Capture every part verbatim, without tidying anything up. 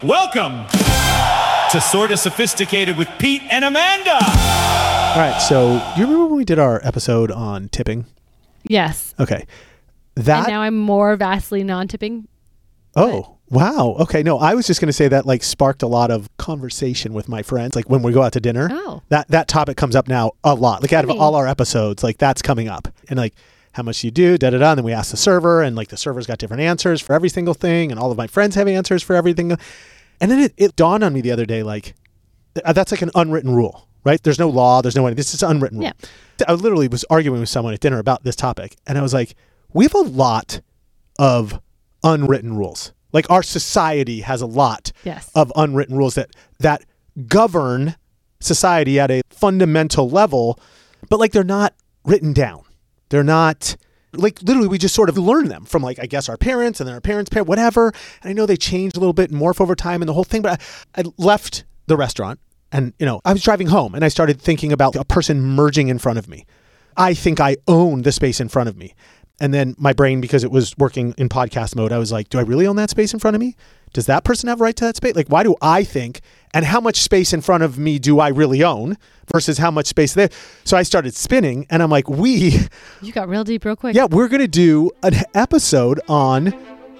Welcome to Sorta Sophisticated with Pete and Amanda. All right, so you remember when we did our episode on tipping? Yes. Okay. That. And now I'm more vastly non-tipping. Oh, wow. Okay, no, I was just going to say that like sparked a lot of conversation with my friends. Like when we go out to dinner, Oh. that that topic comes up now a lot. Like out of Really? all our episodes, like that's coming up. And like how much you do, da da da. And then we ask the server, and like the server's got different answers for every single thing, and all of my friends have answers for everything. And then it, it dawned on me the other day, like th- that's like an unwritten rule, right? There's no law, there's no way. This is an unwritten rule. Yeah. I literally was arguing with someone at dinner about this topic, and I was like, we have a lot of unwritten rules. Like our society has a lot Yes. of unwritten rules that that govern society at a fundamental level, but like they're not written down. They're not like literally we just sort of learn them from like I guess our parents and then our parents' parents, whatever. And I know they change a little bit and morph over time and the whole thing, but I, I left the restaurant and you know I was driving home and I started thinking about a person merging in front of me. I think I own the space in front of me. And then my brain, because it was working in podcast mode, I was like, do I really own that space in front of me? Does that person have a right to that space? Like, why do I think, and how much space in front of me do I really own versus how much space there? So I started spinning and I'm like, we, You got real deep real quick. yeah, we're going to do an episode on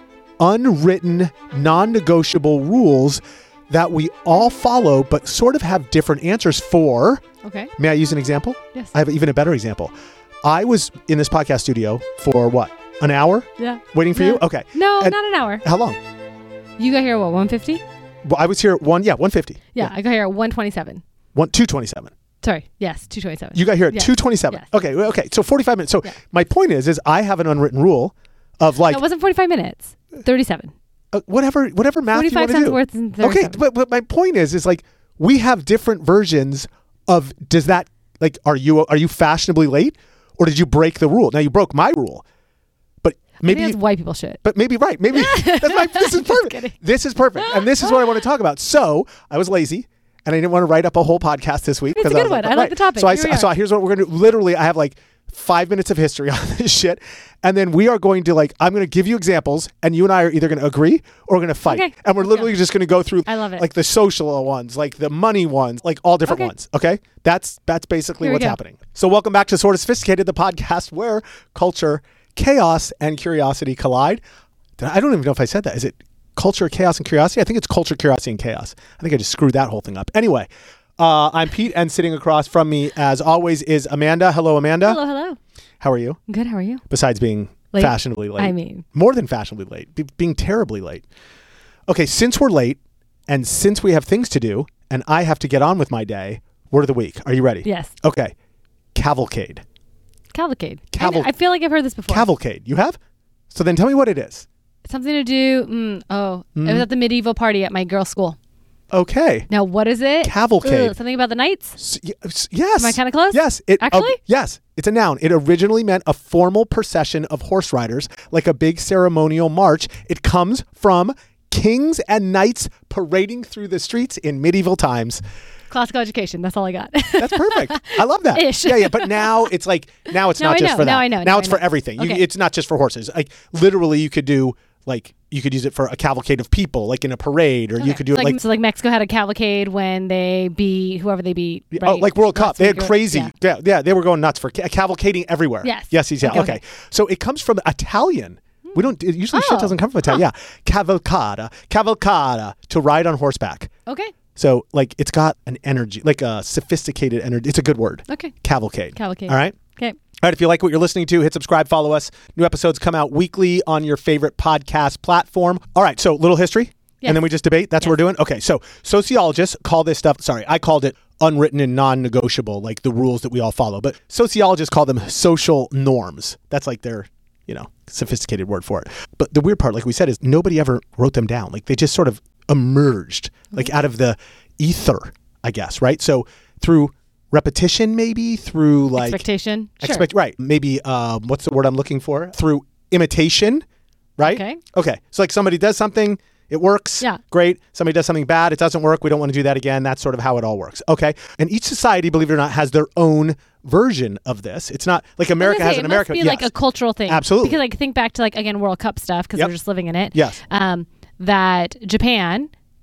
unwritten, non-negotiable rules that we all follow, but sort of have different answers for. Okay. May I use an example? Yes. I have even a better example. I was in this podcast studio for what? An hour? Yeah. Waiting for No. you? Okay. No, And not an hour. how long? You got here at what, one fifty? Well, I was here at one, yeah, one fifty. Yeah, I got here at one twenty-seven. One, two twenty-seven. Sorry. Yes, two twenty-seven. You got here at Yes. two twenty-seven. Yes. Okay, well, okay. So forty-five minutes. So Yeah. my point is, is I have an unwritten rule of like No, it wasn't forty-five minutes. thirty-seven. uh, whatever, whatever math you forty-five want to cents do. worth in Okay, thirty-seven. but, but my point is, is like we have different versions of. Does that like are you are you fashionably late, or did you break the rule? Now you broke my rule, but I maybe. think that's white people shit. But maybe right. Maybe that's my, this is Just perfect. kidding. This is perfect, and this is what I want to talk about. So I was lazy, and I didn't want to write up a whole podcast this week. It's a 'cause I good was one. Like, I like right. the topic. So I Here we so are. here's what we're gonna do. Literally, I have like five minutes of history on this shit, and then we are going to like I'm going to give you examples, and you and I are either going to agree or going to fight, Okay. and we're Let's literally go. just going to go through. I love it. Like the social ones, like the money ones, like all different Okay. ones. Okay, that's that's basically Here we what's go. happening. So welcome back to Sorta Sophisticated, the podcast where culture, chaos, and curiosity collide. Did I I don't even know if I said that. Is it culture, chaos, and curiosity? I think it's culture, curiosity, and chaos. I think I just screwed that whole thing up. Anyway, uh, I'm Pete, and sitting across from me, as always, is Amanda. Hello, Amanda. Hello, hello. How are you? Good, how are you? Besides being Late? fashionably late. I mean. More than fashionably late. Be- being terribly late. Okay, since we're late, and since we have things to do, and I have to get on with my day, word of the week. Are you ready? Yes. Okay. Cavalcade. Cavalcade. Caval- I, I feel like I've heard this before. Cavalcade. You have? So then tell me what it is. Something to do. Mm, oh, Mm. it was at the medieval party at my girls' school. Okay. Now, what is it? Cavalcade. Ugh, something about the knights? S- y- s- yes. Am I kinda close? Yes. It, Actually? uh, yes. It's a noun. It originally meant a formal procession of horse riders, like a big ceremonial march. It comes from kings and knights parading through the streets in medieval times. Classical education. That's all I got. That's perfect. I love that. Ish. Yeah, yeah. But now it's like now it's Now not I just know. for that. Now I know. Now Now it's I for know. everything. You, Okay. it's not just for horses. Like literally, you could do like you could use it for a cavalcade of people, like in a parade, or you Okay. could do like, it like so like Mexico had a cavalcade when they beat whoever they beat. oh, right? like World Cup. Last They had week or- crazy. yeah. Yeah. yeah, They were going nuts for ca- cavalcading everywhere. Yes. Yes. Yes. Yeah. Okay, Okay. okay. So it comes from Italian. We don't it- usually shit Oh. doesn't come from Italian. Yeah, cavalcada, cavalcada, to ride on horseback. Okay. So like it's got an energy, like a sophisticated energy. It's a good word. Okay. Cavalcade. Cavalcade. All right. Okay. All right, if you like what you're listening to, hit subscribe, follow us. New episodes come out weekly on your favorite podcast platform. All right, so little history, Yes. and then we just debate. That's Yes. what we're doing? Okay, so sociologists call this stuff, sorry, I called it unwritten and non-negotiable, like the rules that we all follow. But sociologists call them social norms. That's like their, you know, sophisticated word for it. But the weird part, like we said, is nobody ever wrote them down. Like they just sort of emerged, like out of the ether, I guess, right? So through repetition, maybe through like Expectation. Sure. expect right maybe um what's the word I'm looking for, through imitation, right? Okay. Okay, so like somebody does something, it works, Yeah. great. Somebody does something bad, it doesn't work, we don't want to do that again. That's sort of how it all works. Okay, and each society, believe it or not, has their own version of this. It's not like America I was has gonna an say, America. It must be like yes. a cultural thing. Absolutely. Because like think back to like again World Cup stuff because Yep. we're just living in it. Yes. Um, that Japan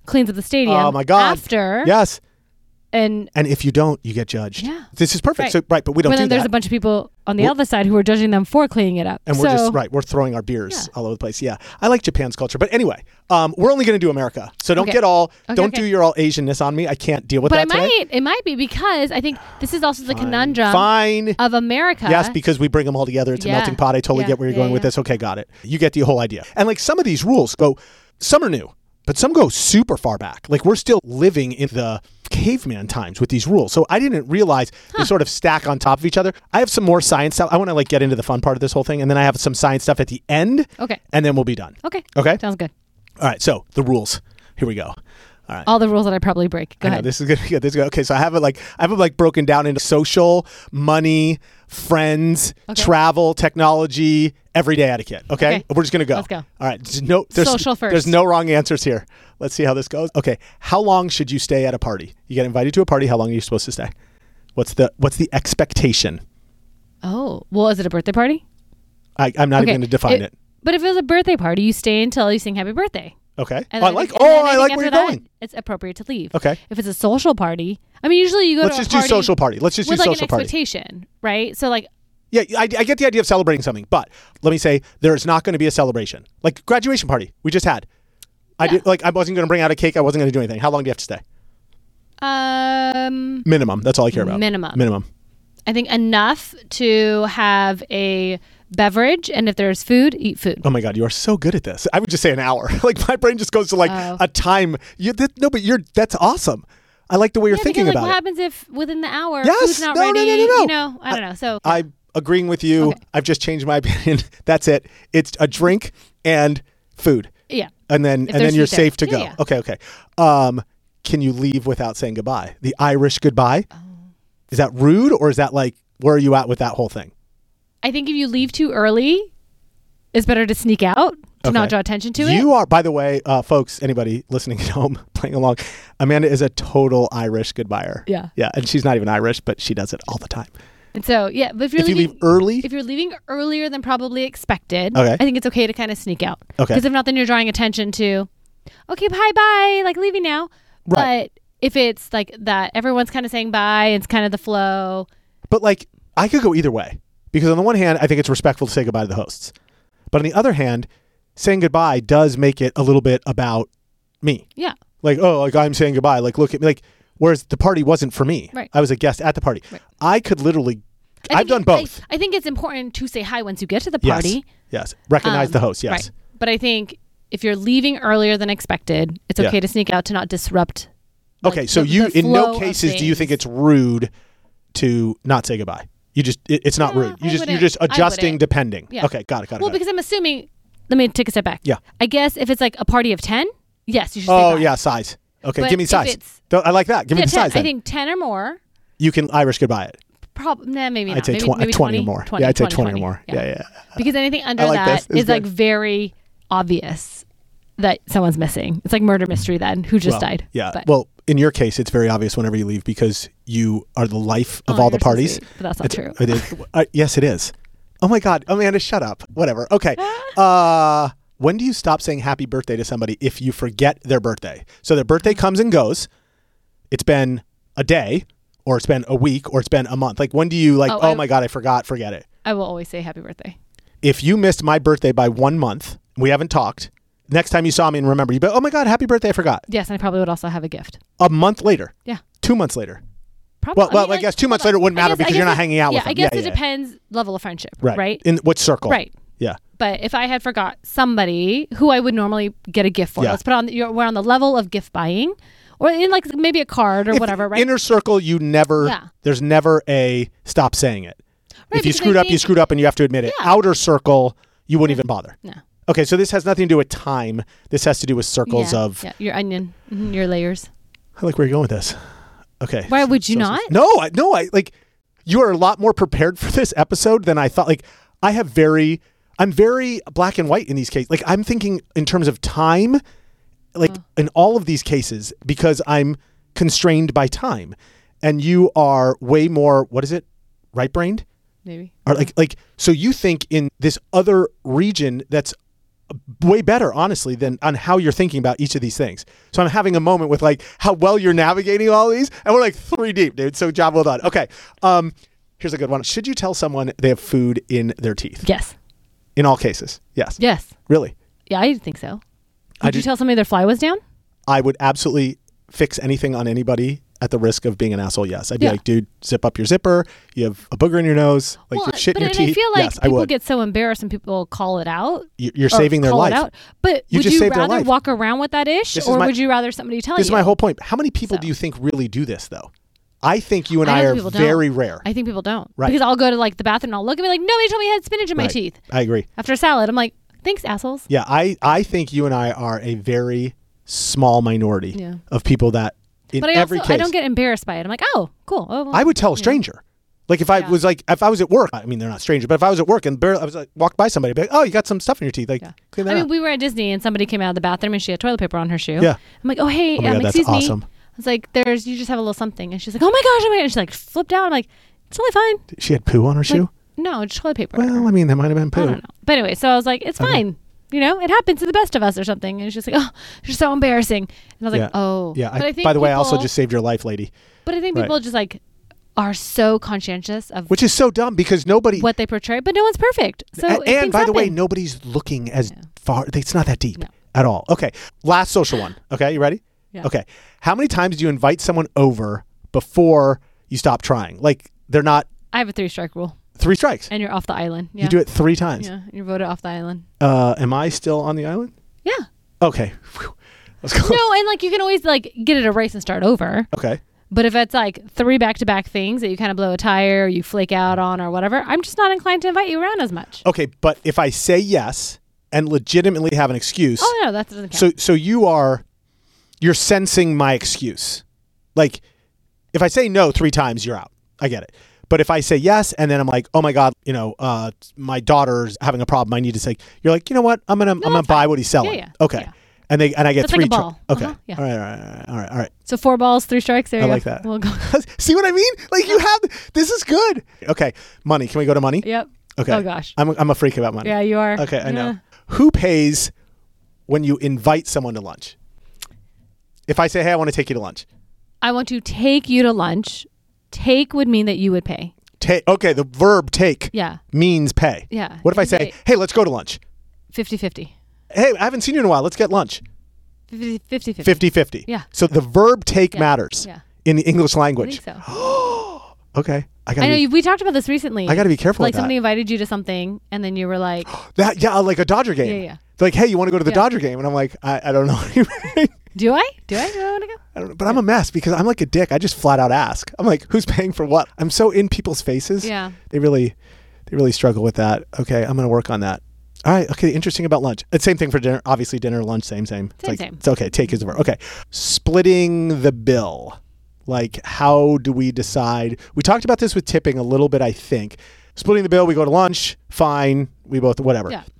cleans up the stadium. Oh my God. After. Yes. And And if you don't, you get judged. Yeah. This is perfect. Right. So right, but we don't but do then there's that. a bunch of people on the We're- other side who are judging them for cleaning it up. and we're so, just right. We're throwing our beers Yeah. all over the place. Yeah, I like Japan's culture, but anyway, um, we're only going to do America. So don't Okay. get all, Okay, don't okay. do your all Asianness on me. I can't deal with But that it today. might, it might be because I think this is also the conundrum Fine. of America. Yes, because we bring them all together. It's a Yeah. melting pot. I totally Yeah. get where you're Yeah, going with yeah. this. Okay, got it. You get the whole idea. And like some of these rules go, some are new, but some go super far back. Like we're still living in the caveman times with these rules. So I didn't realize they sort of stack on top of each other. I have some more science stuff. I want to like get into the fun part of this whole thing. And then I have some science stuff at the end. Okay. And then we'll be done. Okay. Okay. Sounds good. All right. So the rules. Here we go. All right. All the rules that I probably break. Go I know, ahead. this is gonna be good. This is good. Okay, so I have it like I have it like broken down into social, money, friends, Okay. travel, technology, everyday etiquette. Okay? Okay. We're just gonna go. Let's go. All right. There's no there's, Social first. There's no wrong answers here. Let's see how this goes. Okay. How long should you stay at a party? You get invited to a party. How long are you supposed to stay? What's the what's the expectation? Oh, well, is it a birthday party? I, I'm not Okay. even going to define it. But if it was a birthday party, you stay until you sing happy birthday. Okay. And Oh, I then like. think- and Oh, then I think like where after you're that, going. It's appropriate to leave. Okay. If it's a social party, I mean, usually you go Let's to just a party do social party. Let's just do with like social an party. expectation, right? So like, Yeah, I, I get the idea of celebrating something, but let me say there's not going to be a celebration. Like graduation party we just had. I Yeah. did like I wasn't going to bring out a cake. I wasn't going to do anything. How long do you have to stay? um, Minimum. That's all I care about. Minimum. Minimum. I think enough to have a beverage, and if there's food, eat food. Oh my God, you are so good at this. I would just say an hour. Like my brain just goes to like Oh. a time. You that, no, but you're that's awesome. I like the way you're yeah, thinking because, like, about what it. happens if within the hour Yes. food's not No, no, ready? no, no, no. You know, I don't know. So I'm agreeing with you. Okay. I've just changed my opinion. That's it. It's a drink and food. yeah, And then If and then there's you're food there. safe to Yeah, go. yeah. Okay, okay. Um, can you leave without saying goodbye? The Irish goodbye? Oh. Is that rude or is that like where are you at with that whole thing? I think if you leave too early, it's better to sneak out to Okay. not draw attention to it. You are, by the way, uh, folks, anybody listening at home playing along, Amanda is a total Irish goodbyer. Yeah. Yeah, and she's not even Irish, but she does it all the time. And so, yeah, but if you're If you leaving, leave early, if you're leaving earlier than probably expected, Okay. I think it's okay to kind of sneak out. Okay. Because if not, then you're drawing attention to, okay, bye, bye, like leaving now. Right. But if it's like that, everyone's kind of saying bye, it's kind of the flow. but like I could go either way because on the one hand, I think it's respectful to say goodbye to the hosts. But on the other hand, saying goodbye does make it a little bit about me. Yeah. Like, oh, like I'm saying goodbye. Like, look at me. Like, whereas the party wasn't for me. Right. I was a guest at the party. Right. I could literally, I I've think done it- both. I, I think it's important to say hi once you get to the Yes. party. Yes. Recognize Um, the host. Yes. Right. But I think if you're leaving earlier than expected, it's Yeah. okay to sneak out to not disrupt. like, Okay. So the- you, the in flow no of cases, do you think things. it's rude to not say goodbye? You just, it, it's not No, rude. You I just, you're wouldn't. just I adjusting wouldn't. depending. Yeah. Okay. Got it. Got it. Well, got it. because I'm assuming. Let me take a step back. Yeah. I guess if it's like a party of ten, yes, you should. say Oh bye. yeah. Size. Okay. But give me if size. it's- Don't- I like that. Give Yeah, me the ten. size. Then. I think ten or more. You can Irish goodbye it. Probably, nah, maybe I'd not. say maybe, tw- maybe twenty or more. twenty, Yeah, I'd say twenty, twenty or twenty. more. Yeah. Yeah. Because anything under I like that this. It's is like good. very obvious that someone's missing. It's like murder mystery then. Who just Well, died? Yeah. But, Well, in your case, it's very obvious whenever you leave because you are the life of Oh, all the you're so parties. sweet, but that's not It's- true. It is. Uh, yes, it is. Oh my God, Amanda, shut up. Whatever. Okay. Uh, when do you stop saying happy birthday to somebody if you forget their birthday? So their birthday comes and goes. It's been a day, or it's been a week, or it's been a month. Like when do you like? Oh, Oh, I- my God, I forgot. Forget it. I will always say happy birthday. If you missed my birthday by one month, we haven't talked. Next time you saw me and remember, you be, oh my God, happy birthday, I forgot. Yes, and I probably would also have a gift. A month later, Yeah. two months later. Probably. Well, well, I guess two months later wouldn't matter because you're not hanging out yeah, with them. I guess Yeah, it yeah. depends level of friendship. Right. Right. In what circle? Right. Yeah. But if I had forgot somebody who I would normally get a gift for, Yeah. let's put on you're, we're on the level of gift buying, or in like maybe a card or If whatever. Right. Inner circle, you never, Yeah. there's never a stop saying it. Right, if you because I screwed up, you think- screwed up and you have to admit it. Yeah. Outer circle, you wouldn't even bother. No. Okay, so this has nothing to do with time. This has to do with circles yeah, of, yeah, your onion, mhm, your layers. I like where you're going with this. Okay. Why would you So- not? No, I, no, I like, you are a lot more prepared for this episode than I thought. Like, I have very, I'm very black and white in these cases. Like, I'm thinking in terms of time, like Uh. in all of these cases, because I'm constrained by time. And you are way more, what is it? Right brained? Maybe. Or like, like, so you think in this other region that's way better, honestly, than on how you're thinking about each of these things. So I'm having a moment with like how well you're navigating all these, and we're like three deep, dude. So job well done. Okay, um, here's a good one. Should you tell someone they have food in their teeth? Yes. In all cases, yes. Yes. Really? Yeah, I think so. I Would you do- tell somebody their fly was down? I would absolutely fix anything on anybody at the risk of being an asshole. Yes, I'd be Yeah. like, dude, zip up your zipper. You have a booger in your nose. Like you have shit but in your and teeth. I feel like yes, I people would. get so embarrassed when people call it out. You- You're or saving their call life. It out. But You would just you saved their rather life. walk around with that ish, This is or my- would you rather somebody tell This you? is my whole point. How many people So. do you think really do this, though? I think you and I, I know are people don't. very rare. I think people don't. Right. Because I'll go to like the bathroom and I'll look at me like, nobody told me I had spinach in my Right. teeth I agree. after a salad. I'm like, thanks, assholes. Yeah, I, I think you and I are a very small minority Yeah. of people that in But I every also case. I don't get embarrassed by it. I'm like, oh, cool. Oh, well, I would tell a you know. stranger. Like if I Yeah. was like, if I was at work, I mean, they're not strangers, but if I was at work and barely, I was like, walked by somebody, I'd be like, oh, you got some stuff in your teeth. Like, Yeah. clean that I mean, up. we were at Disney and somebody came out of the bathroom and she had toilet paper on her shoe. Yeah. I'm like, oh, hey, Oh my um, God, that's excuse awesome. me. I was like, there's, you just have a little something. And she's like, oh my gosh, oh my gosh. And she like flipped out. I'm like, it's totally fine. She had poo on her shoe? Like, no, it's toilet paper. Well, I mean, that might have been poo. I don't know. But anyway, so I was like, it's Okay. fine. You know, it happens to the best of us or something. And she's like, oh, it's just so embarrassing. And I was like, Yeah. oh. Yeah. But I, I think by the way, I also people- just saved your life, lady. But I think Right. people just like are so conscientious of Which is so dumb because nobody. what they portray, but no one's perfect. So A- and things by the way, happen. nobody's looking as Yeah. far. It's not that deep No. at all. Okay. Last social one. Okay. You ready? Yeah. Okay. How many times do you invite someone over before you stop trying? Like they're not I have a three strike rule, three strikes. and you're off the island. Yeah. You do it three times. Yeah, you're voted off the island. Uh, am I still on the island? Yeah. Okay. Phew. Let's go. No, and like you can always like get it a race and start over. Okay. But if it's like three back to back things that you kind of blow a tire, or you flake out on, or whatever, I'm just not inclined to invite you around as much. Okay. But if I say yes and legitimately have an excuse, Oh no, that doesn't count. so so you are, you're sensing my excuse. Like, if I say no three times, you're out. I get it. But if I say yes and then I'm like, oh my God, you know, uh, my daughter's having a problem, I need to say, you're like, you know what, I'm gonna I'm gonna that's buy fine. what he's selling. Yeah, yeah. Okay. Yeah. And they and I get That's three. like a ball. okay. Uh-huh, yeah. All right. All right. All right. All right. All right. So four balls, three strikes. There I you like go. that. We'll go. See what I mean? Like you have. This is good. Okay. Money. Can we go to money? Yep. Okay. Oh gosh. I'm a, I'm a freak about money. Yeah, you are. Okay. I know. Yeah. Who pays when you invite someone to lunch? If I say, hey, I want to take you to lunch. I want to take you to lunch. Take would mean that you would pay. Take. Okay. The verb take Yeah. means pay. Yeah. What if I You say, say- hey, let's go to lunch? fifty-fifty. Hey, I haven't seen you in a while. Let's get lunch. fifty-fifty. fifty-fifty. Yeah. So the verb take Yeah. matters Yeah. in the English I language. think so. Okay. I gotta I know be, you, we talked about this recently. I gotta be careful Like with that. somebody invited you to something, and then you were like, that. Yeah, like a Dodger game. Yeah, yeah. They're like, hey, you want to go to the Yeah. Dodger game? And I'm like, I, I don't know. "Do I? Do I? Do I want to go?" I don't know. But I'm a mess because I'm like a dick. I just flat out ask. I'm like, who's paying for what? I'm so in people's faces. Yeah. They really, they really struggle with that. Okay, I'm gonna work on that. All right. Okay. Interesting about lunch. It's same thing for dinner. Obviously, dinner, lunch, same, same. It's Same, like, same. It's okay. Take is the verb. Okay. Splitting the bill. Like, how do we decide? We talked about this with tipping a little bit, I think. Splitting the bill. We go to lunch. Fine. We both whatever. Yeah.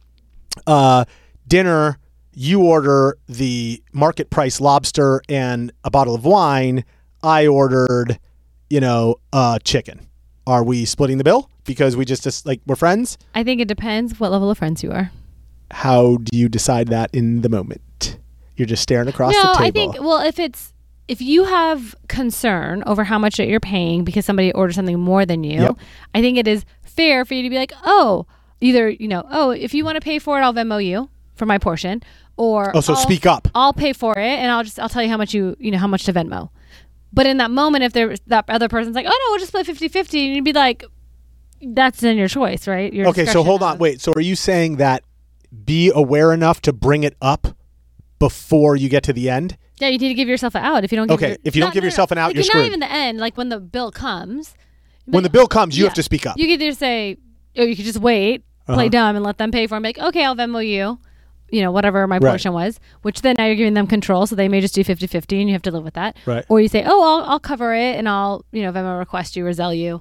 Uh, dinner. You order the market price lobster and a bottle of wine. I ordered, you know, uh, chicken. Are we splitting the bill because we just, just like we're friends? I think it depends what level of friends you are. How do you decide that in the moment? You're just staring across No, the table. I think well, if it's if you have concern over how much that you're paying because somebody orders something more than you, Yep. I think it is fair for you to be like, oh, either you know, oh, if you want to pay for it, I'll Venmo you for my portion, or Oh, so I'll- speak up. I'll pay for it, and I'll just I'll tell you how much you you know how much to Venmo. But in that moment, if there that other person's like, oh no, we'll just split fifty-fifty, and you'd be like, that's then your choice, right? Your Okay, so discretion hold on. of- Wait, so are you saying that be aware enough to bring it up before you get to the end? Yeah, you need to give yourself an out. If you don't, give Okay, your, if you don't not- give no, no, yourself an out, like, you're not screwed. even the end. Like when the bill comes, When the bill comes, you Yeah. have to speak up. you could either say, or you could just wait, Uh-huh. play dumb, and let them pay for it. And be like, okay, I'll Venmo you, you know, whatever my Right. portion was. Which then now you're giving them control, so they may just do fifty-fifty, and you have to live with that. Right. Or you say, oh, I'll I'll cover it, and I'll you know Venmo request you or Zelle you,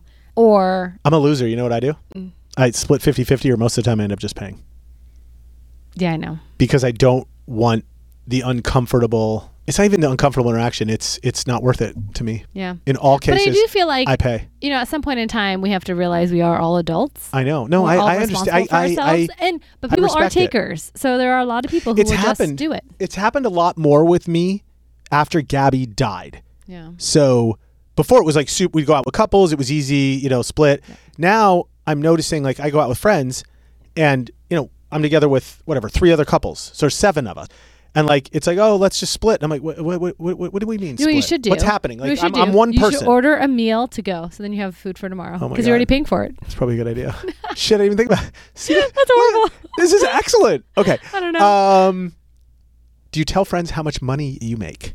or I'm a loser. You know what I do? Mm. I split fifty-fifty, or most of the time I end up just paying yeah, I know. because I don't want the uncomfortable It's not even the uncomfortable interaction. It's it's not worth it to me. Yeah. In all cases, But I do feel like I pay. You know, at some point in time, we have to realize we are all adults. I know. No, We're I, all I understand. I, responsible for I, ourselves, I, and but I people are respect it. takers, so there are a lot of people who it's will happened. just do it. It's happened a lot more with me after Gabby died. Yeah. So before it was like soup. We'd go out with couples. It was easy, you know, split. Yeah. Now I'm noticing like I go out with friends, and you know I'm together with whatever three other couples. So there's seven of us. And like it's like, oh, let's just split. And I'm like, what, what, what, what, what do we mean? You know split? what you should do? What's happening? Like, You should I'm, do. I'm one you person. should order a meal to go, so then you have food for tomorrow Oh my because you're already God. paying for it. It's probably a good idea. Shit, I didn't even think about it. See, That's horrible. This is excellent. Okay. I don't know. Um, do you tell friends how much money you make?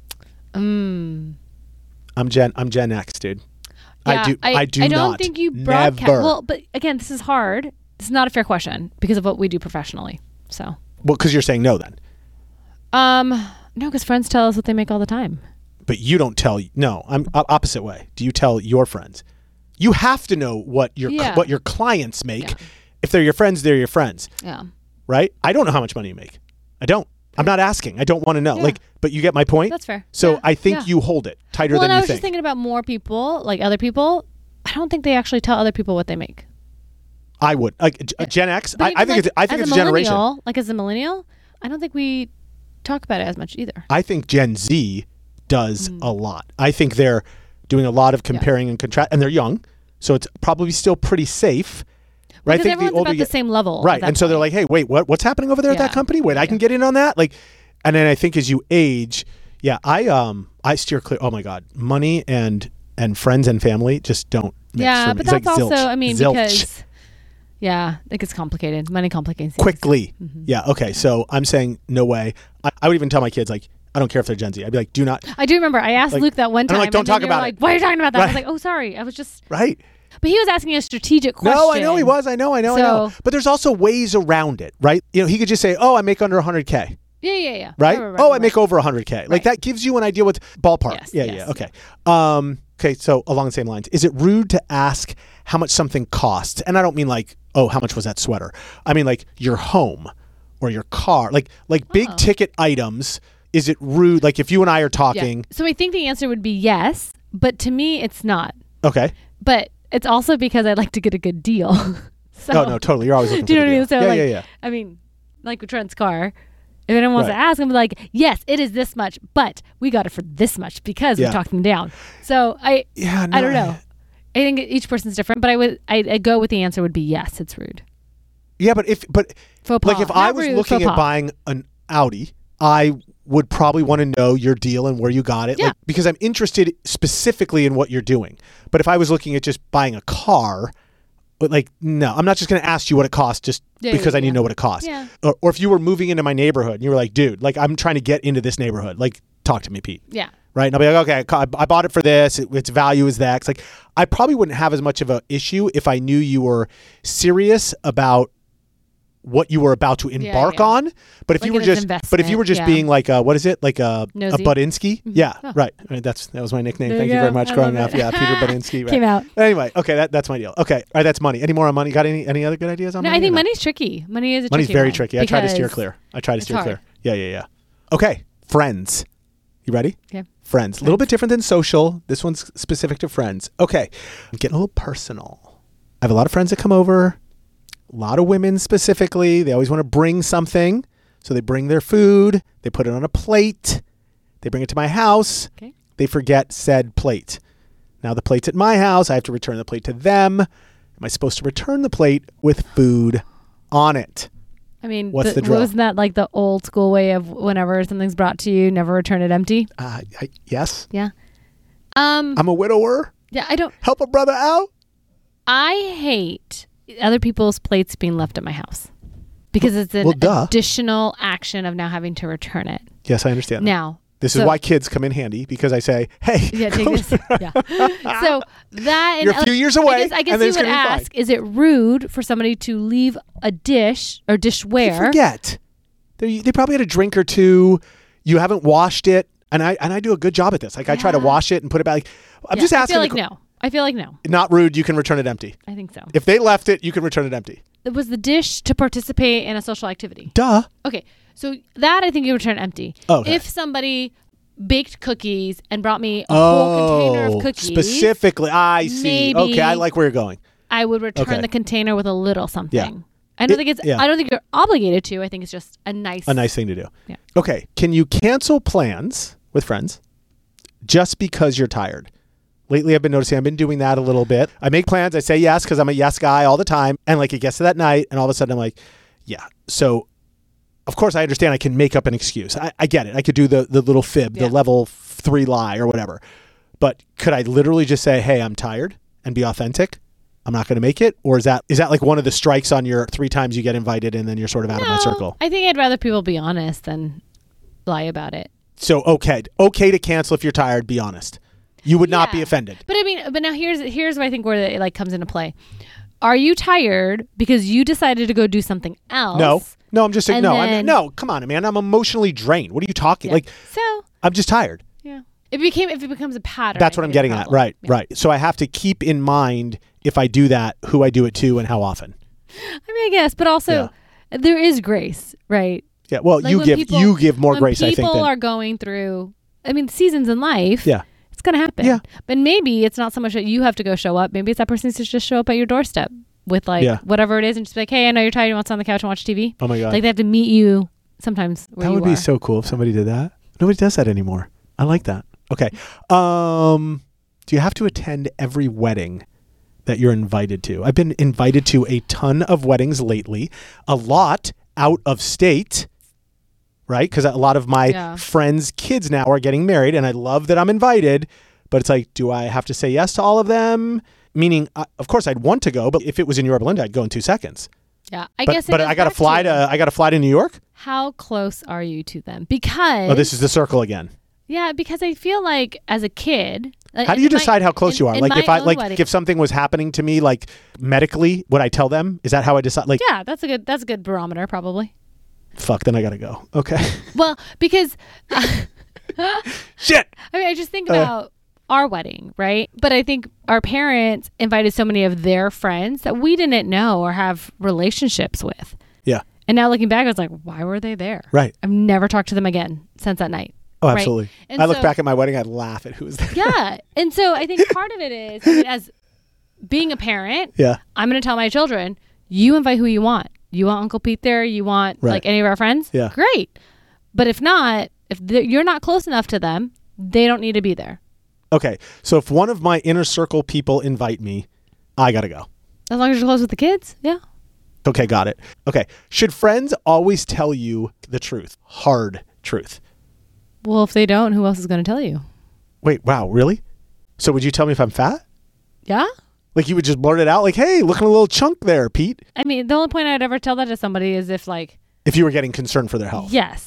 Mm. I'm Gen. I'm Gen X, dude. Yeah, I do. I, do I not. don't think you broadcast. Never. Well, but again, this is hard. This is not a fair question because of what we do professionally. So. Well, because you're saying no, then. Um. No, because friends tell us what they make all the time. But you don't tell. No, I'm o- opposite way. Do you tell your friends? You have to know what your Yeah. what your clients make. Yeah. If they're your friends, they're your friends. Yeah. Right? I don't know how much money you make. I don't. I'm not asking. I don't want to know. Yeah. Like, but you get my point. That's fair. So Yeah, I think yeah. you hold it tighter Well, than and I you was think. just thinking about more people, like other people. I don't think they actually tell other people what they make. I would like G- Gen X. But I, I even, think like, it's. I think as it's a generation. millennial, Like as a millennial, I don't think we talk about it as much either. I think Gen Z does Mm. a lot. I think they're doing a lot of comparing and contrast, and they're young, so it's probably still pretty safe. Right? Because I think everyone's the older about you the get- same level. right, at that and so they're point. like, "Hey, wait, what? What's happening over there at that Yeah. company? Wait, I can get in on that." Like, and then I think as you age, yeah, I um I steer clear. Oh my God, money and and friends and family just don't. Mix yeah, for me. but It's that's like also, zilch. I mean, Zilch. because yeah, it gets complicated. Money complicates things. quickly. Mm-hmm. Yeah. Okay. So I'm saying no way. I, I would even tell my kids like, I don't care if they're Gen Z. I'd be like, do not. I do remember I asked Like- Luke that one and I'm time. like, don't and then talk you were about like, it. Why are you talking about that? I was Right. like, oh, sorry. I was just. Right. But he was asking a strategic question. No, I know he was. I know. I know. I know. So- But there's also ways around it, right? You know, he could just say, "Oh, I make under one hundred K." Yeah, yeah, yeah. Right? right, oh, I right. make over one hundred K. Like Right. that gives you an idea what ballpark. Yes, yeah, yes, yeah. Okay. Um, okay. So along the same lines, is it rude to ask how much something costs? And I don't mean like, oh, how much was that sweater? I mean like your home or your car, like like big Oh. ticket items. Is it rude? Like if you and I are Yeah. talking, So I think the answer would be yes, but to me, it's not. okay. But it's also because I like to get a good deal. so, Oh no, totally. You're always looking Do you for know the what I mean? deal. So yeah, like, yeah, yeah. I mean, like with Trent's car, if anyone wants Right. to ask, I'm like, yes, it is this much, but we got it for this much because Yeah. we talked them down. So I, Yeah, no, I don't know. I think each person's different, but I would, I, I go with the answer would be yes, it's rude. Yeah, but if but Faux like pas. if I Not was rude, looking faux at pas. buying an Audi, I would probably want to know your deal and where you got it, Yeah. like because I'm interested specifically in what you're doing. But if I was looking at just buying a car, but like no, I'm not just going to ask you what it costs just Yeah, because yeah, I need yeah. to know what it costs. Yeah. Or, or if you were moving into my neighborhood and you were like, dude, like I'm trying to get into this neighborhood, like talk to me, Pete. Yeah. Right. And I'll be like, okay, I ca- I bought it for this. It, its value is that. It's like, I probably wouldn't have as much of an issue if I knew you were serious about what you were about to embark yeah. on. But if Like you were an just, but if you were investment, just yeah. being like, a, what is it? Like a, a Nosy. Budinsky? Yeah. Oh. Right. I mean, that's, that was my nickname. There Thank you you very go. much I growing love up. it. Yeah. Peter Budinsky. Right. Came out. Anyway. Okay. That, that's my deal. Okay. All right. That's money. Any more on money? Got any, any other good ideas on No, money? I think or no? money's tricky. Money is a Money's tricky very one tricky. I try to steer because- clear. I try to it's steer hard. clear. Yeah. Yeah. Yeah. Okay. Friends. You ready? Okay. Friends. A little bit different than social. This one's specific to friends. Okay. I'm getting a little personal. I have a lot of friends that come over. A lot of women specifically. They always want to bring something. So they bring their food. They put it on a plate. They bring it to my house. Okay. They forget said plate. Now the plate's at my house. I have to return the plate to them. Am I supposed to return the plate with food on it? I mean, What's the, the drill? wasn't that like the old school way of whenever something's brought to you, never return it empty? Uh, I, yes. Yeah. Um. I'm a widower. yeah, I don't. Help a brother out. I hate other people's plates being left at my house because it's an well, duh. additional action of now having to return it. Yes, I understand. that. Now, This so- is why kids come in handy because I say, hey, Yeah, take come this. here. Yeah. So that and You're a few years away, I guess, I guess and then you it's would gonna be fine. ask: is it rude for somebody to leave a dish or They dishware? forget. They, they probably had a drink or two. You haven't washed it. And I and I do a good job at this. Like I try to Yeah. wash it and put it back. Like, I'm Yeah, just asking. I feel like the- no. I feel like no. Not rude. You can return it empty. I think so. If they left it, you can return it empty. It was the dish to participate in a social activity. Duh. Okay, so that I think you return empty. Okay. If somebody baked cookies and brought me a oh, whole container of cookies. Specifically, I see. Maybe okay, I like where you're going. I would return Okay. the container with a little something. Yeah. I don't It- think it's. yeah. I don't think you're obligated to. I think it's just a nice. A nice thing to do. Yeah. Okay, can you cancel plans with friends just because you're tired? Lately, I've been noticing I've been doing that a little bit. I make plans. I say yes because I'm a yes guy all the time. And like it gets to that night and all of a sudden I'm like, yeah. So, of course, I understand I can make up an excuse. I, I get it. I could do the, the little fib, Yeah. the level three lie or whatever. But could I literally just say, hey, I'm tired and be authentic? I'm not going to make it? Or is that is that like one of the strikes on your three times you get invited and then you're sort of out No, of my circle? I think I'd rather people be honest than lie about it. So, okay. Okay to cancel if you're tired. Be honest. You would not be Yeah. offended. But I mean, but now here's here's where I think where it like comes into play. Are you tired because you decided to go do something else? No. No, I'm just saying, And no. I'm, then- no, come on, man. I'm emotionally drained. What are you talking? Yeah. Like, So I'm just tired. yeah, if it became if it becomes a pattern, That's I what I'm think it's a getting at. problem. Right, Yeah. right. So I have to keep in mind if I do that, who I do it to and how often. I mean, I guess, but also there is grace, right? Yeah. Well, Like you when give people- you give more when grace, I think. people Than, are going through, I mean, seasons in life. yeah. It's gonna happen. Yeah. But maybe it's not so much that you have to go show up. Maybe it's that person needs to just show up at your doorstep with like Yeah. whatever it is, and just be like, "Hey, I know you're tired. You want to sit on the couch and watch T V." Oh my god. Like they have to meet you sometimes. Where that you would be are. so cool if somebody did that. Nobody does that anymore. I like that. Okay. Um, do you have to attend every wedding that you're invited to? I've been invited to a ton of weddings lately, a lot out of state, right? Because a lot of my Yeah. friends' kids now are getting married, and I love that I'm invited, but it's like, do I have to say yes to all of them? Meaning, uh, of course, I'd want to go, but if it was in Yorba Linda, I'd go in two seconds. Yeah, I But, guess. it but goes I got to back fly to I got to fly to New York. how close are you to them? Because Oh, this is the circle again. yeah, because I feel like as a kid, like, How do you in my- decide how close in- you are? in Like my if I own like wedding- if something was happening to me like medically, would I tell them? Is that how I decide? Like yeah, that's a good that's a good barometer probably. fuck, then I gotta go. Okay. Well, because Shit. I mean, I just think Uh. about our wedding, right? But I think our parents invited so many of their friends that we didn't know or have relationships with. Yeah. And now looking back, I was like, why were they there? Right. I've never talked to them again since that night. Oh, Right. absolutely. And I look so- back at my wedding, I'd laugh at who was there. Yeah. And so I think part of it is, I mean, as being a parent, Yeah. I'm going to tell my children, you invite who you want. You want Uncle Pete there? You want Right. like any of our friends? Yeah. Great. But if not, if th- you're not close enough to them, they don't need to be there. Okay. So if one of my inner circle people invite me, I gotta go. As long as you're close with the kids. Yeah. Okay, got it. Okay. Should friends always tell you the truth? Hard truth. Well, if they don't, who else is going to tell you? Wait, wow, really? So would you tell me if I'm fat? Yeah. Like you would just blurt it out like, hey, looking a little chunk there, Pete. I mean, the only point I'd ever tell that to somebody is if like, If you were getting concerned for their health. yes.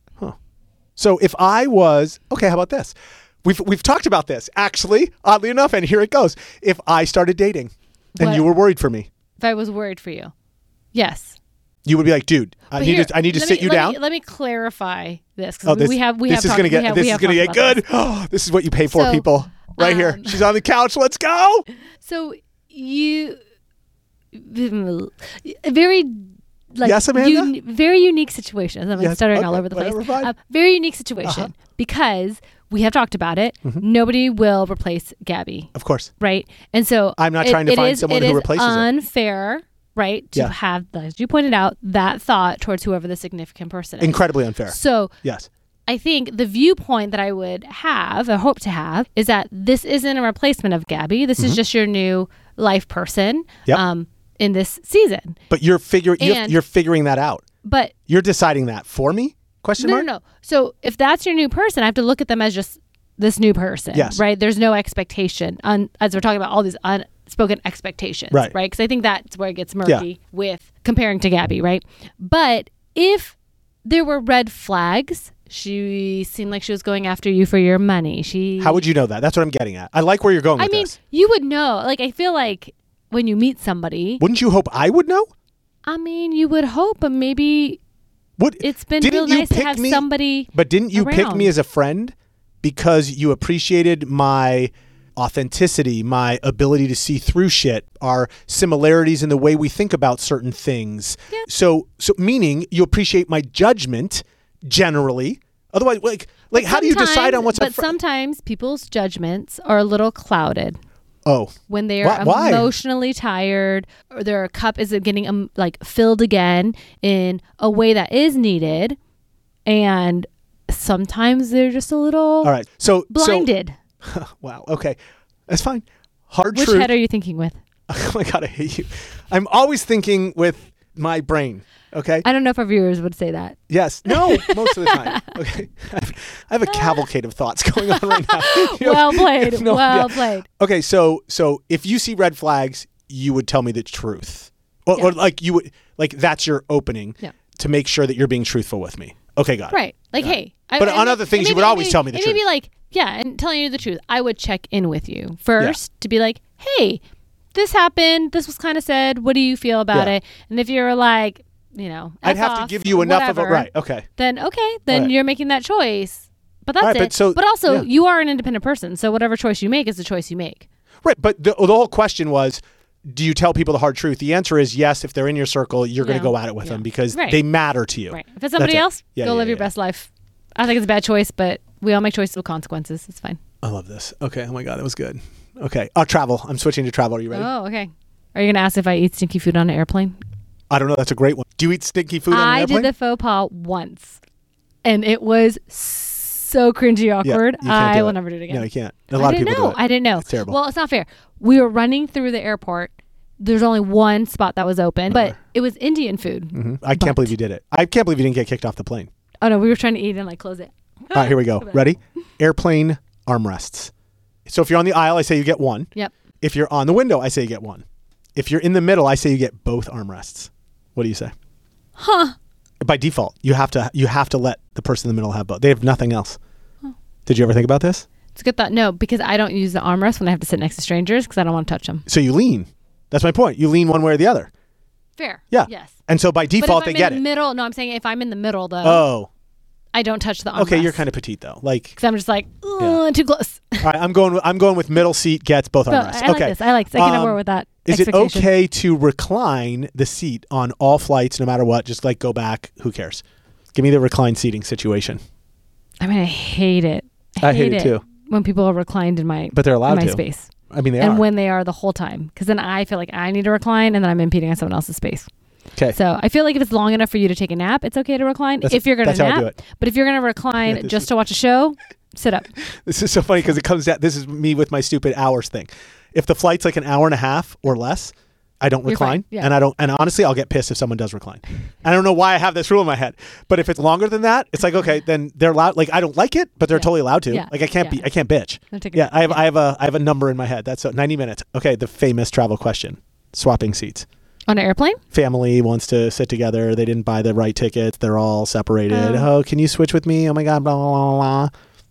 So if I was, okay, how about this? We've we've talked about this actually, oddly enough, and here it goes. If I started dating and What? you were worried for me, If I was worried for you. Yes. you would be like, dude, I But need here, to I need to let sit me- you let down. Me, let me clarify this because Oh, this, we have we this have is talked, gonna we get have, this we is have gonna talked get about good. Oh, this is what you pay for, So, people. Right here. um, She's on the couch. Let's go. this. So you a very like Yes, Amanda? uni- very unique situation. I'm like Yes, stuttering okay, all over the place. whatever, fine. A very unique situation Uh-huh. because we have talked about it. Nobody will replace Gabby. Of course. Right. And so I'm not it- trying to it find is- someone it who is replaces it. unfair, right? To Yeah. have, as you pointed out, that thought towards whoever the significant person is. Incredibly unfair. So Yes. I think the viewpoint that I would have, or hope to have, is that this isn't a replacement of Gabby. This is just your new life person Yep. um, in this season. But you're figuring you're, And- you're figuring that out. But You're deciding that for me? Question no, mark? no, no. So if that's your new person, I have to look at them as just this new person, Yes. right? There's no expectation, un, as we're talking about all these unspoken expectations, Right. right? Because I think that's where it gets murky with comparing to Gabby, right? But if there were red flags, she seemed like she was going after you for your money. She, How would you know that? That's what I'm getting at. I like where you're going I with mean, this. you would know. Like, I feel like when you meet somebody, Wouldn't you hope I would know? I mean, you would hope, but maybe What it's been didn't real you nice to pick have me, somebody. But didn't you pick around. me as a friend because you appreciated my authenticity, my ability to see through shit, our similarities in the way we think about certain things. Yeah. So so meaning you appreciate my judgment generally. Otherwise, like Like, how do you decide on what's But a fr- sometimes people's judgments are a little clouded Oh, when they are Why- why? emotionally tired, or their cup isn't getting um, like filled again in a way that is needed, and sometimes they're just a little all right. So blinded. So, wow. Okay, that's fine. Hard Which truth. head are you thinking with? Oh my God, I hate you. I'm always thinking with my brain. Okay. I don't know if our viewers would say that. Yes. No. Most of the time. Okay. I have, I have a cavalcade of thoughts going on right now. You know, Well played. no well idea. played. Okay. So so if you see red flags, you would tell me the truth, or, Yeah. or like you would like that's your opening Yeah. to make sure that you're being truthful with me. Okay, got it. Right. Like, hey. I- But I on may- other things, it you may would be- always it may- tell me the it may be truth. like, yeah, and telling you the truth. I would check in with you first to be like, hey, this happened. This was kind of said. What do you feel about Yeah. it? And if you're like, you know, I'd F have to off, give you enough of a whatever, right. Okay. Then okay, then Right. you're making that choice. But that's Right, it. but so- also, yeah. you are an independent person, so whatever choice you make is the choice you make. Right. But the, the whole question was, do you tell people the hard truth? The answer is yes. If they're in your circle, you're going Yeah. to go at it with Yeah. them because Right. they matter to you. Right. If it's somebody That's it. else, Yeah, go yeah, live your yeah. best life. I think it's a bad choice, but we all make choices with consequences. It's fine. I love this. Okay. Oh my God, that was good. Okay. Uh, travel. I'm switching to travel. Are you ready? Oh, okay. Are you going to ask if I eat stinky food on an airplane? I don't know. That's a great one. Do you eat stinky food on an I airplane? did the faux pas once, and it was so cringy Yeah, awkward. you can't I do will it. never do it again. No, you can't. A I lot of didn't people know. do it. I didn't know. It's terrible. Well, it's not fair. We were running through the airport. There's only one spot that was open, but it was Indian food. Mhm. I can't But- believe you did it. I can't believe you didn't get kicked off the plane. Oh no, we were trying to eat and like close it. All right, here we go. Ready? Airplane armrests. So if you're on the aisle, I say you get one. Yep. If you're on the window, I say you get one. If you're in the middle, I say you get both armrests. What do you say? Huh. By default, you have to you have to let the person in the middle have both. They have nothing else. Did you ever think about this? It's a good thought. No, because I don't use the armrest when I have to sit next to strangers because I don't want to touch them. So you lean. That's my point. You lean one way or the other. Fair. Yeah. Yes. And so by But if default, I'm they in get the it. middle, no, I'm saying if I'm in the middle though, Oh, I don't touch the armrest. okay. You're kind of petite though. Like, because I'm just like uh, too close. all right, I'm going. With, I'm going with middle seat gets both So armrests. I like okay. this. I like this. I can Um, work with that. Is it expectation. okay to recline the seat on all flights, no matter what? Just like go back. Who cares? Give me the recline seating situation. I mean, I hate it. I hate it, too. when people are reclined in my But they're allowed in my to. space, I mean, they and are. when they are the whole time, because then I feel like I need to recline, and then I'm impeding on someone else's space. Okay. So I feel like if it's long enough for you to take a nap, it's okay to recline. That's- if you're going to that's how I nap, do it. but if you're going to recline Yeah, this just is- to watch a show, sit up. This is so funny because it comes down. This is me with my stupid hours thing. If the flight's like an hour and a half or less, I don't You're recline, fine, yeah. and I don't. And honestly, I'll get pissed if someone does recline. I don't know why I have this rule in my head, but if it's longer than that, it's like okay, then they're allowed. Like I don't like it, but they're Yeah. totally allowed to. Yeah. Like I can't Yeah. be. I can't bitch. They're taking- Yeah, I have. yeah. I have a. I have a number in my head. That's so ninety minutes. Okay, the famous travel question: swapping seats. On an airplane? Family wants to sit together. They didn't buy the right tickets. They're all separated. Oh. Oh, can you switch with me? Oh my god, blah blah blah blah.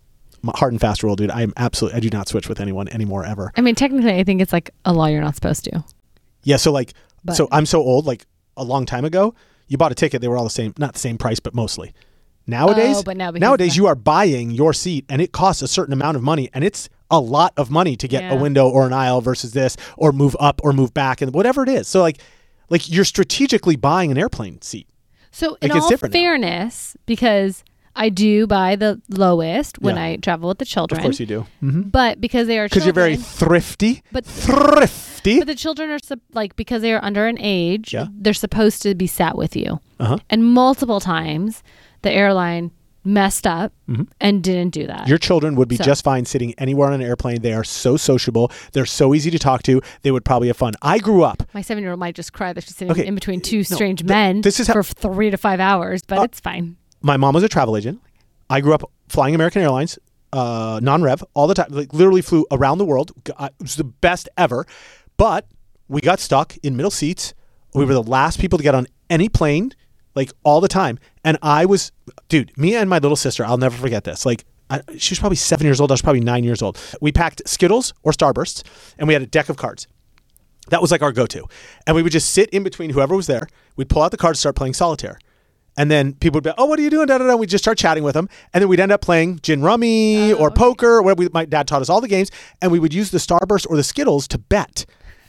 My hard and fast rule, dude. I'm absolutely. I do not switch with anyone anymore ever. I mean, technically, I think it's like a law you're not supposed to. Yeah. So like, But- so I'm so old. Like a long time ago, you bought a ticket. They were all the same, not the same price, but mostly. Nowadays, Oh, but now because nowadays of- you are buying your seat, and it costs a certain amount of money, and it's a lot of money to get Yeah. a window or an aisle versus this, or move up or move back, and whatever it is. So like, like you're strategically buying an airplane seat. So in Like, it's all different now. fairness, because I do buy the lowest when Yeah. I travel with the children. Of course you do. Mm-hmm. But because they are Because you're very children- thrifty. But- thrifty. But the children are sup- like because they are under an age, Yeah. they're supposed to be sat with you. Uh-huh. And multiple times, the airline messed up and didn't do that. Mm-hmm. Your children would be So- just fine sitting anywhere on an airplane. They are so sociable. They're so easy to talk to. They would probably have fun. I grew up. My seven-year-old might just cry that she's sitting Okay, in between two no, strange th- men this is how- for three to five hours, but Uh, it's fine. My mom was a travel agent. I grew up flying American Airlines, uh, non-rev, all the time. Like literally flew around the world. G- I- It was the best ever. But we got stuck in middle seats. We were the last people to get on any plane, like all the time. And I was, dude, me and my little sister, I'll never forget this. Like, I, she was probably seven years old. I was probably nine years old. We packed Skittles or Starbursts, and we had a deck of cards. That was like our go-to. And we would just sit in between whoever was there. We'd pull out the cards, start playing solitaire. And then people would be, oh, what are you doing? Da, da, da. We'd just start chatting with them. And then we'd end up playing gin rummy Oh, or okay. poker. Or whatever. We, my dad taught us all the games. And we would use the Starburst or the Skittles to bet.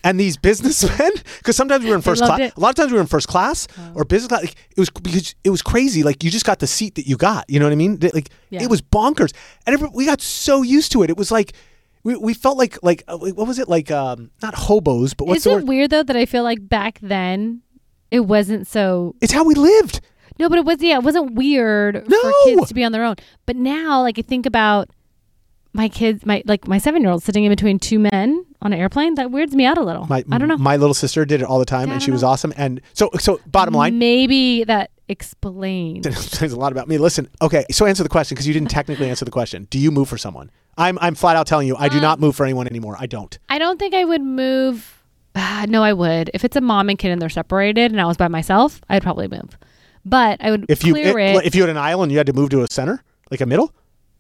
And these businessmen, because sometimes we were in first loved class. it. A lot of times we were in first class or business class. Like, it was because it was crazy. Like you just got the seat that you got. You know what I mean? Like Yeah. it was bonkers, and every, we got so used to it. It was like we, we felt like like uh, what was it like? Um, not hobos, but what's Isn't the it word? weird though that I feel like back then it wasn't so It's how we lived. no, but it was yeah, it wasn't weird No. for kids to be on their own. But now, like, I think about my kids, my like my seven year old sitting in between two men on an airplane. That weirds me out a little. My, I don't know. My little sister did it all the time, Yeah, I and don't she was know. awesome. And so, so bottom line, Maybe that explains. says a lot about me. Listen, okay, so answer the question because you didn't technically answer the question. Do you move for someone? I'm I'm flat out telling you, I do Um, not move for anyone anymore. I don't. I don't think I would move. Ah, no, I would. If it's a mom and kid and they're separated and I was by myself, I'd probably move. But I would If you clear it. it, if you had an aisle and you had to move to a center, like a middle,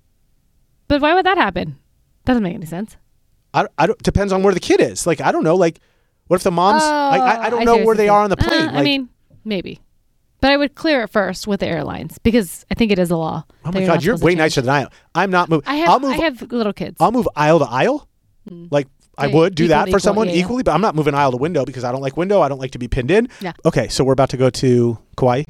But why would that happen? Doesn't make any sense. I, I don't, depends on where the kid is. Like I don't know. Like what if the mom's? like, I, I Oh, don't see know what where you're they saying. are on the plane. Uh, like, I mean, maybe. But I would clear it first with the airlines because I think it is a law. oh that my you're god, not you're supposed to way change. nicer than I am. I'm not moving. I have I'll move. I have little kids. I'll move aisle to aisle. Like I Okay, would do equal that to for equal, someone yeah, yeah. equally, but I'm not moving aisle to window because I don't like window. I don't like to be pinned in. Yeah. Okay, so we're about to go to Kauai,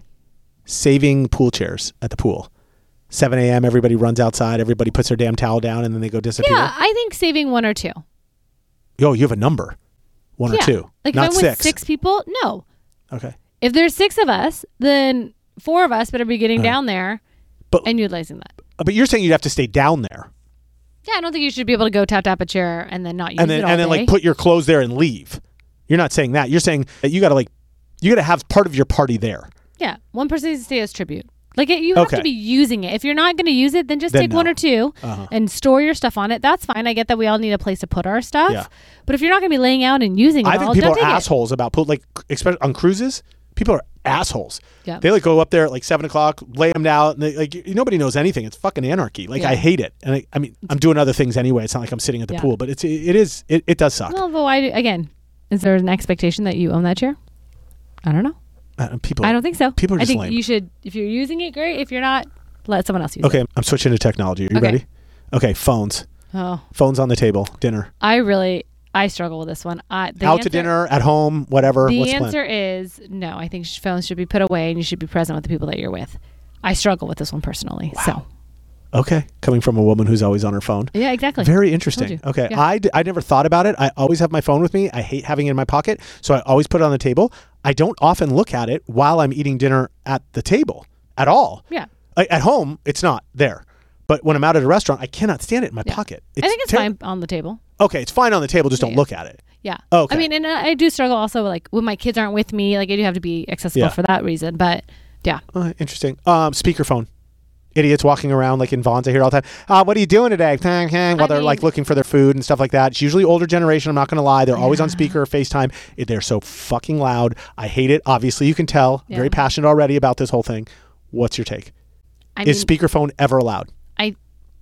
saving pool chairs at the pool. seven a.m. Everybody runs outside. Everybody puts their damn towel down, and then they go disappear. Yeah, I think saving one or two. Yo, you have a number, one yeah. or two, Like not if I'm six. with six people, no. Okay, If there's six of us, then four of us better be getting Uh, down there but and utilizing that. but you're saying you'd have to stay down there, Yeah, I don't think you should be able to go tap tap a chair and then not use and then it all and then day. like put your clothes there and leave. You're not saying that. You're saying that you got to like you got to have part of your party there. Yeah, one person needs to stay as tribute. Like it, you have Okay. to be using it. If you're not going to use it, then just Then take one no. or two Uh-huh. and store your stuff on it. That's fine. I get that we all need a place to put our stuff. Yeah. But if you're not going to be laying out and using it I all, think people don't are take it. assholes about put like especially on cruises. People are assholes. Yeah. They like go up there at like seven o'clock, lay them out, and they, like y- nobody knows anything. It's fucking anarchy. Like Yeah. I hate it. And I, I mean, I'm doing other things anyway. It's not like I'm sitting at the Yeah. pool, but it's it, it is it, it does suck. Well, but why? do- Again, is there an expectation that you own that chair? I don't know. Uh, people. I don't think so. people are I just think lame. you should, if you're using it, great. If you're not, let someone else use Okay, it. I'm switching to technology. Are you Okay. ready? Okay, phones. Oh, Phones on the table. Dinner. I really, I struggle with this one. I, the Out answer, to dinner, at home, whatever. The What's the answer plan? is no. I think sh- phones should be put away, and you should be present with the people that you're with. I struggle with this one personally. So Okay, coming from a woman who's always on her phone. yeah, exactly. Very Told interesting. you. Okay, Yeah. I, d- I never thought about it. I always have my phone with me. I hate having it in my pocket, so I always put it on the table. I don't often look at it while I'm eating dinner at the table at all. Yeah. I, at home, it's not there. But when I'm out at a restaurant, I cannot stand it in my Yeah. pocket. I think it's ter- fine on the table. Okay, it's fine on the table. Just don't Yeah. look at it. Yeah. Okay. I mean, and I do struggle also like when my kids aren't with me. Like I do have to be accessible Yeah. for that reason. But yeah, Uh, interesting. Um, speakerphone. Idiots walking around like in Vaughn's. I hear all the time. Uh, what are you doing today? While they're mean- like looking for their food and stuff like that. It's usually older generation. I'm not going to lie. They're always on speaker or FaceTime. It- They're so fucking loud. I hate it. Obviously, you can tell. Yeah. Very passionate already about this whole thing. What's your take? I Is mean, speakerphone ever allowed? I.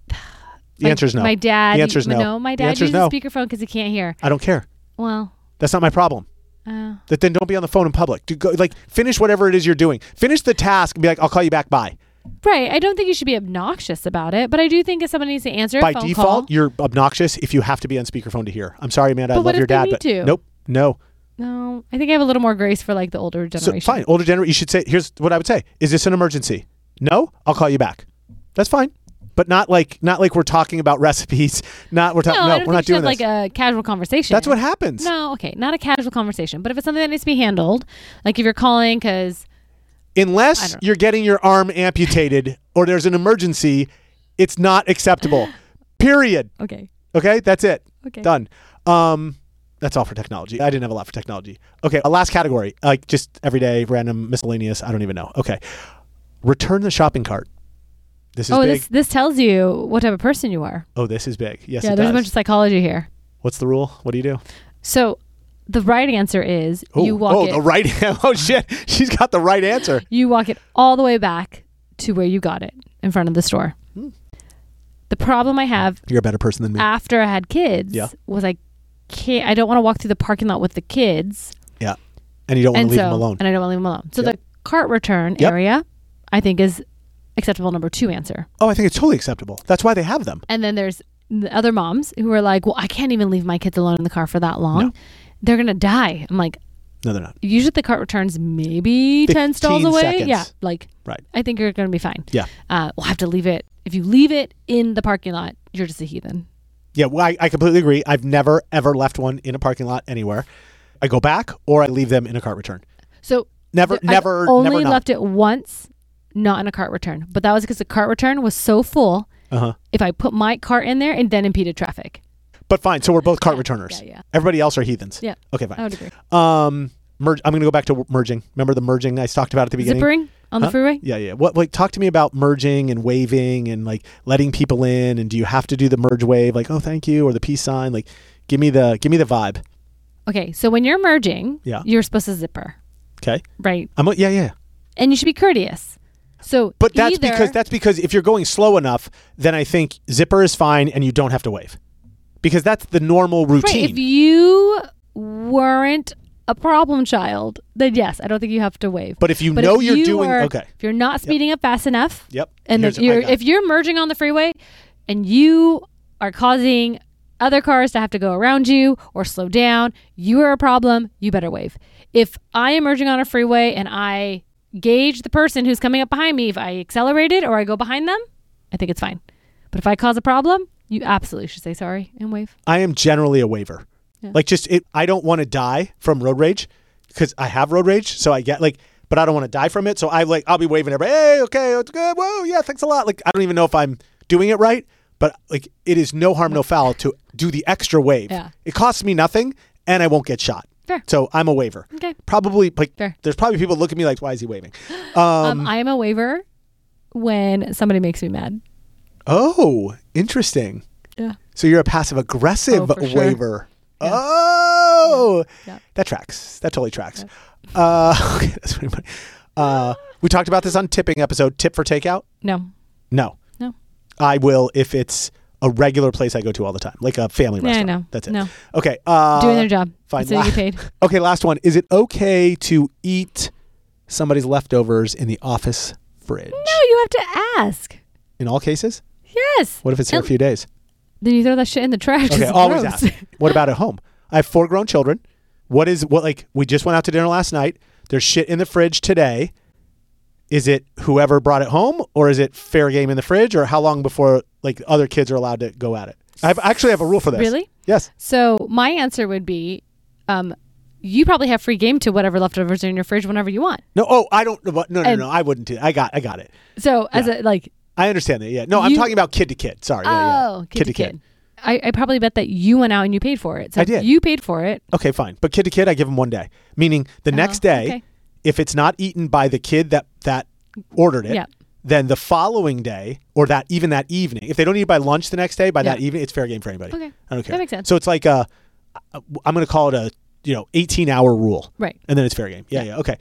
The my- answer is no. My dad. The answer is no. No, my The dad answer is uses no. speakerphone because he can't hear. I don't care. Well, That's not my problem. uh, That then don't be on the phone in public. Do go, like finish whatever it is you're doing. Finish the task and be like, I'll call you back. Bye. right. I don't think you should be obnoxious about it, but I do think if somebody needs to answer a By phone default, call, you're obnoxious if you have to be on speakerphone to hear. I'm sorry, Amanda. I But what love your if they dad, need but to? nope, no. no, I think I have a little more grace for like the older So generation. fine, older generation. You should say, here's what I would say: is this an emergency? No, I'll call you back. That's fine, but not like not like we're talking about recipes. Not we're talking. No, No, I don't we're not think you doing should this. have like a casual conversation. That's what happens. No, okay, not a casual conversation, but if it's something that needs to be handled, like if you're calling because I Unless don't- you're getting your arm amputated or there's an emergency, it's not acceptable. Period. okay, Okay, that's it. okay, Done. Um, that's all for technology. I didn't have a lot for technology. Okay, a last category, like just everyday, random, miscellaneous. I don't even know. Okay, return the shopping cart. This is oh, big. this this tells you what type of person you are. Oh, this is big. Yes, yeah, it there's does. a bunch of psychology here. What's the rule? What do you do? So, the right answer is Oh, you walk oh, it. the right. Oh shit, she's got the right answer. You walk it all the way back to where you got it in front of the store. Hmm. The problem I have You're a better person than me. after I had kids Yeah. was I can't. I don't want to walk through the parking lot with the kids, yeah, and you don't want and to leave so them alone. and I don't want to leave them alone. So Yep. the cart return Yep. area, I think, is acceptable number two answer. Oh, I think it's totally acceptable. That's why they have them. And then there's the other moms who are like, "Well, I can't even leave my kids alone in the car for that long." No. they're going to die. I'm like, No, they're not. usually the cart returns maybe ten stalls away. seconds. Yeah. Like, Right. I think you're going to be fine. Yeah. Uh, we'll have to leave it. If you leave it in the parking lot, you're just a heathen. Yeah, well, I, I completely agree. I've never, ever left one in a parking lot anywhere. I go back or I leave them in a cart return. So Never, I've never, only never not. left it once, not in a cart return. But that was because the cart return was so full. Uh-huh. If I put my cart in there, and then impeded traffic. But fine, so we're both cart Yeah, returners. yeah, yeah. Everybody else are heathens. Yeah. Okay, I fine. would agree. Um, merge. I'm going to go back to merging. Remember the merging I talked about at the beginning? Zippering on Huh? the freeway? Yeah, yeah. What? Like, talk to me about merging and waving and like letting people in. And do you have to do the merge wave? Like, oh, thank you, or the peace sign? Like, give me the give me the vibe. Okay, so when you're merging, Yeah. you're supposed to zipper, Okay. right? I'm. Yeah, yeah. And you should be courteous. So, But that's either, because that's because if you're going slow enough, then I think zipper is fine and you don't have to wave, because that's the normal right, routine. if you weren't a problem child, then yes, I don't think you have to wave. but if you But know if you're you doing are- okay. if you're not speeding up fast enough, Yep. and Here's- if I you're got it. if you're merging on the freeway, and you are causing other cars to have to go around you or slow down, you are a problem. You better wave. If I am merging on a freeway and I gauge the person who's coming up behind me, if I accelerated or I go behind them, I think it's fine. But if I cause a problem, you absolutely should say sorry and wave. I am generally a waver. Yeah. Like just it. I don't want to die from road rage because I have road rage. So I get like, but I don't want to die from it. So I like, I'll be waving everybody. Hey, okay, it's good. Whoa, yeah, thanks a lot. Like I don't even know if I'm doing it right, but like it is no harm, no foul to do the extra wave. Yeah. It costs me nothing, and I won't get shot. Fair. So I'm a waver. Okay. Probably like Fair. there's probably people look at me like, why is he waving? Um, Um, I am a waiver when somebody makes me mad. oh, interesting. Yeah. So you're a passive aggressive Oh, for sure. waiver. Yeah. Oh, Yeah. that tracks. That totally tracks. Uh, okay, that's pretty funny. Uh, we talked about this on tipping episode. Tip for takeout? No. No. No. I will if it's a regular place I go to all the time, like a family Yeah, I restaurant. know. That's it. No. Okay. Uh, Doing their job. Fine. So you get paid. Okay, last one. Is it okay to eat somebody's leftovers in the office fridge? No, you have to ask. In all cases? Yes. What if it's here a And few days? Then you throw that shit in the trash. 'cause Okay, it's always gross. ask. What about at home? I have four grown children. What is what like we just went out to dinner last night. There's shit in the fridge today. Is it whoever brought it home, or is it fair game in the fridge, or how long before like other kids are allowed to go at it? I have, actually have a rule for this. Really? Yes. So my answer would be, um, you probably have free game to whatever leftovers are in your fridge whenever you want. No. Oh, I don't. No, no, And- no. I wouldn't do. I got. I got it. So as Yeah. a like, I understand that. Yeah. No, I'm You- talking about kid to kid. Sorry. Yeah, yeah. oh, kid, to kid. I, I probably bet that you went out and you paid for it. So I did. You paid for it. Okay, fine. But kid to kid, I give them one day. Meaning the Oh, next day, okay. if it's not eaten by the kid that that ordered it, Yeah. then the following day or that even that evening, if they don't eat by lunch the next day, by that Yeah. evening, it's fair game for anybody. Okay. I don't care. That makes sense. So it's like a, I'm going to call it a you know eighteen hour rule, Right. and then it's fair game. Yeah, yeah. Okay.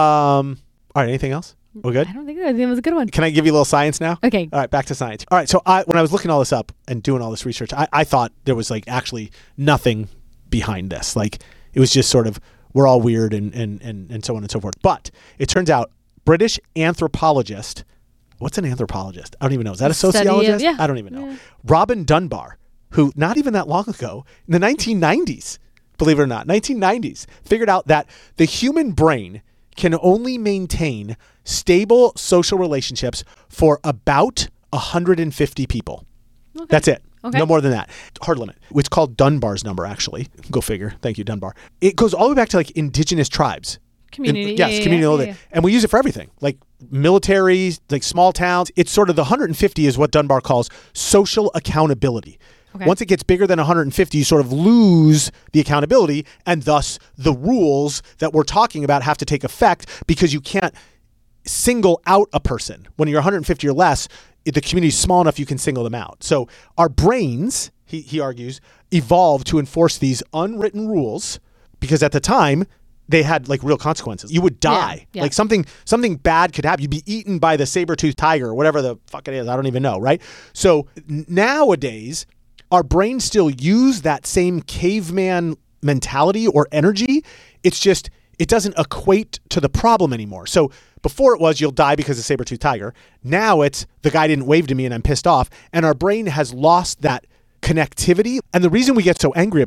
Um. All right. Anything else? We're good. I don't think that I think it was a good one. Can I give you a little science now? Okay. All right, back to science. All right, so I, when I was looking all this up and doing all this research, I, I thought there was like actually nothing behind this. Like it was just sort of we're all weird and and and, and so on and so forth. But it turns out British anthropologist, what's an anthropologist? I don't even know. Is that a Study of- sociologist? yeah. I don't even know. Yeah. Robin Dunbar, who not even that long ago, in the nineteen nineties, believe it or not, nineteen nineties, figured out that the human brain can only maintain stable social relationships for about one hundred fifty people. Okay. That's it. Okay. No more than that. Hard limit. It's called Dunbar's number, actually. Go figure. Thank you, Dunbar. It goes all the way back to like indigenous tribes. Community. In- yeah, yes, yeah, community. yeah, all yeah, that. yeah. And we use it for everything, like military, like small towns. It's sort of the one hundred fifty is what Dunbar calls social accountability. Okay. Once it gets bigger than one hundred fifty, you sort of lose the accountability, and thus the rules that we're talking about have to take effect because you can't single out a person. When you're one hundred fifty or less, if the community is small enough, you can single them out. So our brains, he, he argues, evolved to enforce these unwritten rules because at the time they had like real consequences. You would die. Yeah, yeah. Like something something bad could happen. You'd be eaten by the saber-toothed tiger or whatever the fuck it is. I don't even know, right? So n- nowadays, our brains still use that same caveman mentality or energy. It's just, it doesn't equate to the problem anymore. So before it was, you'll die because of saber-toothed tiger. Now it's, the guy didn't wave to me and I'm pissed off. And our brain has lost that connectivity. And the reason we get so angry about it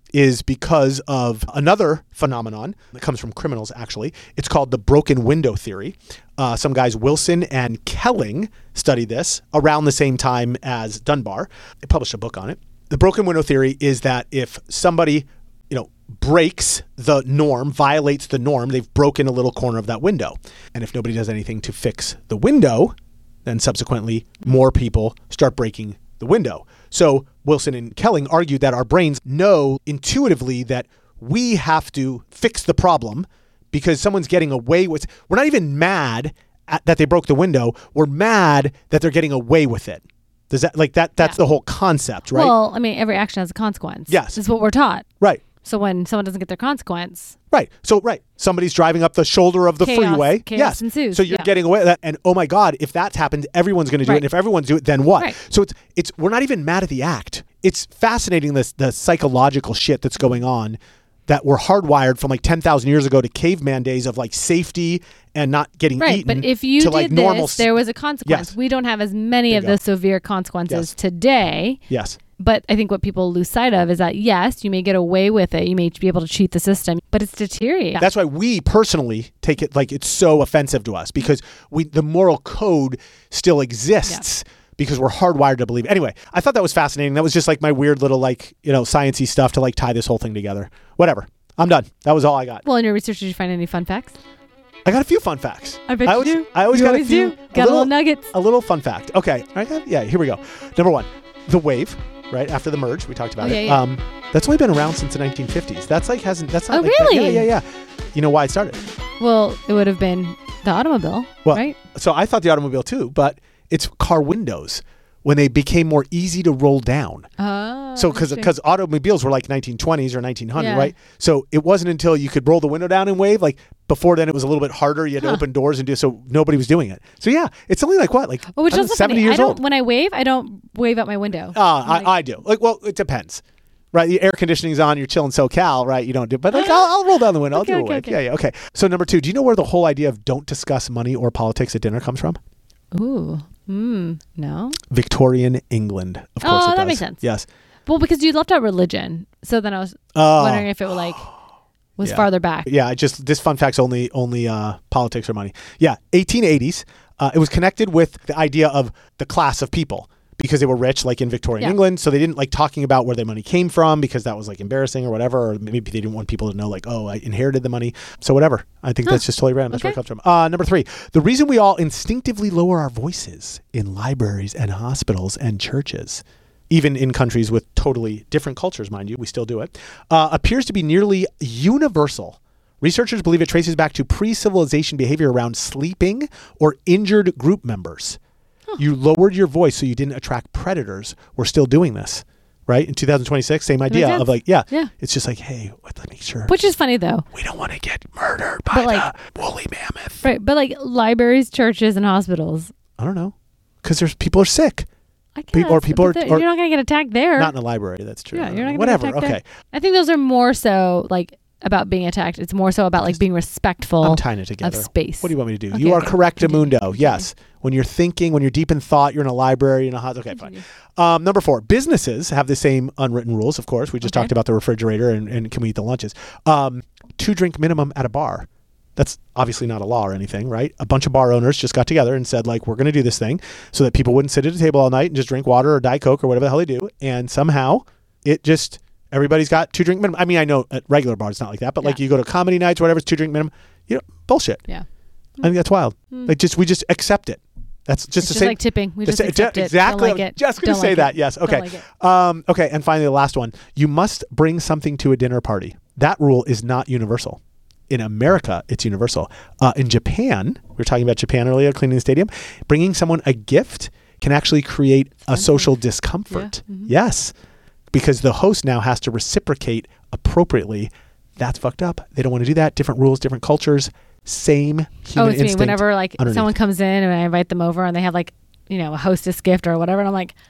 is because of another phenomenon that comes from criminals, actually. It's called the broken window theory. Uh, some guys, Wilson and Kelling, studied this around the same time as Dunbar. They published a book on it. The broken window theory is that if somebody, you know, breaks the norm, violates the norm, they've broken a little corner of that window. And if nobody does anything to fix the window, then subsequently more people start breaking the window. So Wilson and Kelling argued that our brains know intuitively that we have to fix the problem because someone's getting away with, we're not even mad at, that they broke the window. We're mad that they're getting away with it. Does that, like that, that's Yeah. the whole concept, right? Well, I mean, every action has a consequence. Yes. This is what we're taught. Right. So when someone doesn't get their consequence, Right. So, right. Somebody's driving up the shoulder of the Chaos- freeway. chaos yes. ensues. So you're Yeah. getting away with that. And oh my God, if that's happened, everyone's going to do it. Right. And if everyone's do it, then what? Right. So it's, it's, we're not even mad at the act. It's fascinating, this, the psychological shit that's going on that we're hardwired from like ten thousand years ago to caveman days of like safety and not getting right. eaten. But if you to did like this, normal. there was a consequence. Yes. We don't have as many There of you go. the severe consequences Yes. today. Yes. But I think what people lose sight of is that, yes, you may get away with it. You may be able to cheat the system, but it's deteriorating. That's why we personally take it like it's so offensive to us because we the moral code still exists because we're hardwired to believe. Anyway, I thought that was fascinating. That was just like my weird little like, you know, sciencey stuff to like tie this whole thing together. Whatever. I'm done. That was all I got. Well, in your research, did you find any fun facts? I got a few fun facts. I bet I you always, do. I always You got always a few. do. Got a little nuggets. A little fun fact. Okay. I got, yeah, here we go. Number one, the wave. Right after the merge, we talked about Oh, it. yeah, yeah. Um, that's only been around since the nineteen fifties. That's like hasn't. That's not. Oh, like that- really? Yeah, yeah, yeah. You know why it started? Well, it would have been the automobile, Well, right? So I thought the automobile too, but it's car windows when they became more easy to roll down. Oh. So because interesting. because automobiles were like nineteen twenties or nineteen hundred, Yeah. right? So it wasn't until you could roll the window down and wave. Like before then, it was a little bit harder. You had to Huh. open doors and do. So nobody was doing it. So yeah, it's only like what, like Well, which I don't is know, also seventy funny. years I don't, old. when I wave, I don't wave out my window. Uh, Like- I, I do. Like, well, it depends. Right, the air conditioning's on. You're chilling SoCal, right? You don't do, but like I'll, I'll roll down the window. Okay, I'll do okay, a wave. okay. Yeah, yeah. Okay. So number two, do you know where the whole idea of don't discuss money or politics at dinner comes from? Ooh. Mm, no. Victorian England, of course. Oh, it that does. makes sense. Yes. Well, because you left out religion. So then I was Oh. wondering if it were like was Yeah. farther back. Yeah, I just this fun fact's only only uh, politics or money. Yeah, eighteen eighties. Uh, it was connected with the idea of the class of people because they were rich, like in Victorian Yeah. England. So they didn't like talking about where their money came from because that was like embarrassing or whatever. Or maybe they didn't want people to know like, oh, I inherited the money. So whatever. I think Huh. that's just totally random. That's where it Okay. comes from. Uh, number three, the reason we all instinctively lower our voices in libraries and hospitals and churches, even in countries with totally different cultures, mind you, we still do it, uh, appears to be nearly universal. Researchers believe it traces back to pre-civilization behavior around sleeping or injured group members. You lowered your voice so you didn't attract predators. We're still doing this, right? In two thousand twenty-six, same idea sense. of like, yeah, Yeah. it's just like, hey, let's make sure Which is funny though. we don't want to get murdered by But, like- the woolly mammoth. Right. But like libraries, churches, and hospitals. I don't know, because there's people are sick. I guess, People- or people but are- they're- or- you're not going to get attacked there. Not in a library. That's true. Yeah, you're not gonna Whatever. get attacked Okay. there. I think those are more so like about being attacked. It's more so about like being respectful I'm tying it together. of space. What do you want me to do? Okay, you are okay. correct, Continue. Amundo. Yes. When you're thinking, when you're deep in thought, you're in a library, in a hospital. Okay, fine. Continue. Um, number four, businesses have the same unwritten rules, of course. We just Okay. talked about the refrigerator and, and can we eat the lunches. Um, two drink minimum at a bar. That's obviously not a law or anything, right? A bunch of bar owners just got together and said, like, we're going to do this thing so that people wouldn't sit at a table all night and just drink water or Diet Coke or whatever the hell they do. And somehow it just, everybody's got two drink minimum. I mean, I know at regular bars it's not like that, but like Yeah. you go to comedy nights or whatever, it's two drink minimum. You know, bullshit. Yeah. I think that's wild. Like just, we just accept it. That's just It's the just same. like tipping. We the just sa- accept it. Exactly. Don't like I was it. just going to Don't say like that. it. Yes. Don't Okay. like it. Um, okay. And finally, the last one. You must bring something to a dinner party. That rule is not universal. In America, it's universal. Uh, in Japan, we were talking about Japan earlier, cleaning the stadium. Bringing someone a gift can actually create a social discomfort. Yeah. Mhm. Yes. Because the host now has to reciprocate appropriately. That's fucked up. They don't want to do that. Different rules, different cultures. Same human Oh, it's me. instinct. Whenever like underneath. someone comes in and I invite them over and they have like, you know, a hostess gift or whatever, and I'm like,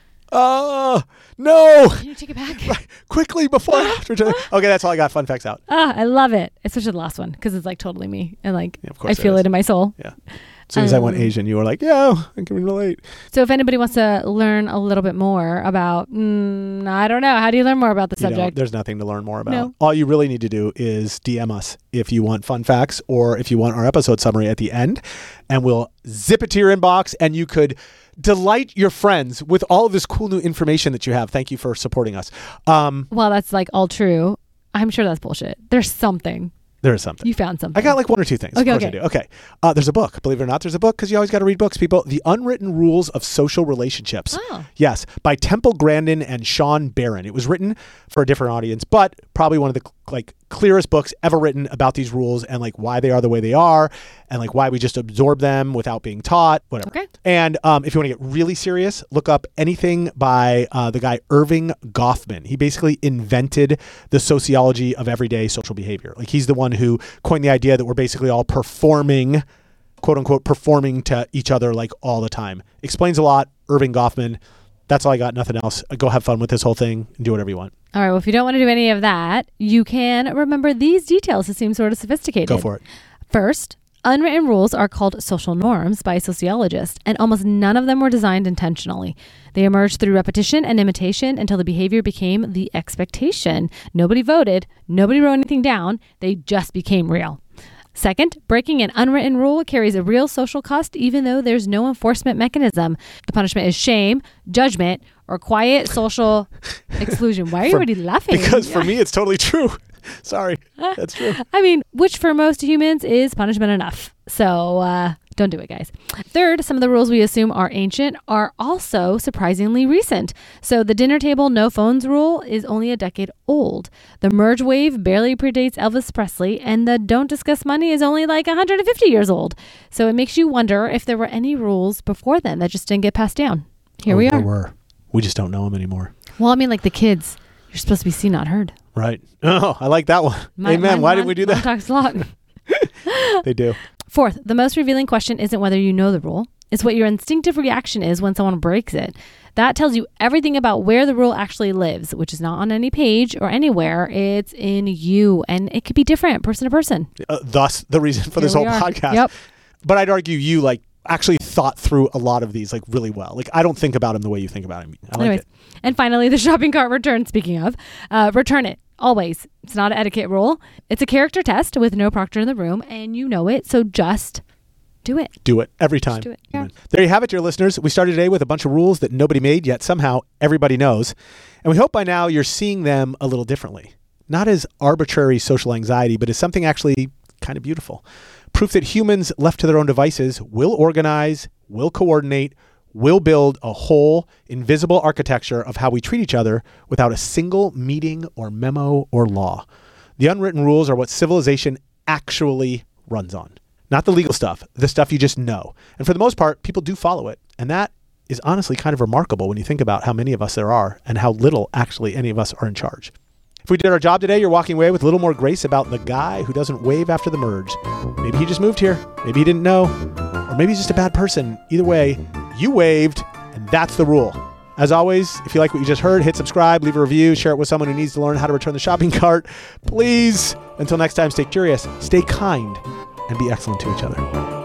Oh, no. can you take it back? Quickly before after. Okay, that's all I got. Fun facts out. Ah, I love it. Especially the last one because it's like totally me and like Yeah, of I course it feel is. it in my soul. Yeah. As soon as I went Um, Asian, you were like, yeah, I can relate. So if anybody wants to learn a little bit more about, mm, I don't know, how do you learn more about the You know, subject? there's nothing to learn more about. No. All you really need to do is D M us if you want fun facts or if you want our episode summary at the end, and we'll zip it to your inbox and you could delight your friends with all of this cool new information that you have. Thank you for supporting us. Um, Well, that's like all true. I'm sure that's bullshit. There's something. there is something. You found something. I got like one or two things. Okay, of course okay. I do. Okay. Uh, there's a book. Believe it or not, there's a book because you always got to read books, people. The Unwritten Rules of Social Relationships. Oh. Yes, by Temple Grandin and Sean Barron. It was written for a different audience, but probably one of the like clearest books ever written about these rules and like why they are the way they are and like why we just absorb them without being taught, whatever. Okay. And um, if you want to get really serious, look up anything by uh, the guy Irving Goffman. He basically invented the sociology of everyday social behavior. Like he's the one who coined the idea that we're basically all performing, quote unquote, performing to each other like all the time. Explains a lot. Irving Goffman. That's all I got. Nothing else. Go have fun with this whole thing and do whatever you want. All right. Well, if you don't want to do any of that, you can remember these details to seem sort of sophisticated. Go for it. First, unwritten rules are called social norms by sociologists, and almost none of them were designed intentionally. They emerged through repetition and imitation until the behavior became the expectation. Nobody voted. Nobody wrote anything down. They just became real. Second, breaking an unwritten rule carries a real social cost even though there's no enforcement mechanism. The punishment is shame, judgment, or quiet social exclusion. Why are you For- already laughing? Because for me, it's totally true. Sorry. That's true. I mean, which for most humans is punishment enough. So uh, don't do it, guys. Third, some of the rules we assume are ancient are also surprisingly recent. So the dinner table no phones rule is only a decade old. The merge wave barely predates Elvis Presley, and the don't discuss money is only like one hundred fifty years old. So it makes you wonder if there were any rules before then that just didn't get passed down. Here Oh, we there are. were. We just don't know them anymore. Well, I mean, like the kids. You're supposed to be seen, not heard. Right. Oh, I like that one. My- Amen. my Why mom- didn't we do mom that? talks a lot. They do. Fourth, the most revealing question isn't whether you know the rule. It's what your instinctive reaction is when someone breaks it. That tells you everything about where the rule actually lives, which is not on any page or anywhere. It's in you. And it could be different person to person. Uh, thus, the reason for this Here whole we are. podcast. Yep. But I'd argue you like actually thought through a lot of these like really well. Like I don't think about them the way you think about them. I like Anyways. it. And finally, the shopping cart return, speaking of, uh, return it. Always. It's not an etiquette rule. It's a character test with no proctor in the room, and you know it. So just do it. Do it every time. do it. Yeah. There you have it, dear listeners. We started today with a bunch of rules that nobody made, yet somehow everybody knows. And we hope by now you're seeing them a little differently. Not as arbitrary social anxiety, but as something actually kind of beautiful. Proof that humans left to their own devices will organize, will coordinate, will build a whole invisible architecture of how we treat each other without a single meeting or memo or law. The unwritten rules are what civilization actually runs on. Not the legal stuff, the stuff you just know. And for the most part, people do follow it. And that is honestly kind of remarkable when you think about how many of us there are and how little actually any of us are in charge. If we did our job today, you're walking away with a little more grace about the guy who doesn't wave after the merge. Maybe he just moved here. Maybe he didn't know. Or maybe he's just a bad person. Either way, you waved, and that's the rule. As always, if you like what you just heard, hit subscribe, leave a review, share it with someone who needs to learn how to return the shopping cart. Please, until next time, stay curious, stay kind, and be excellent to each other.